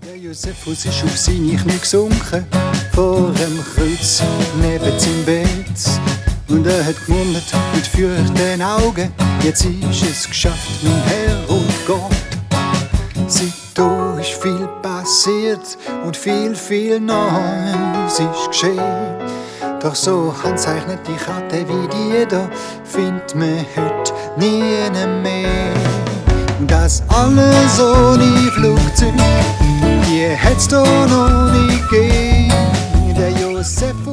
Der Josephus ist auf seine Knie gesunken, vor dem Kreuz neben seinem Bett. Und er hat gemurmelt mit feuchten Augen, jetzt ist es geschafft, mein Herr und Gott. Seitdem ist viel passiert und viel Neues ist geschehen. Doch so handzeichnet die Karte wie die da, findet man heute nie mehr. Das alles ohne Flugzeug, die hätt's da noch nie gegeben. Der Joseph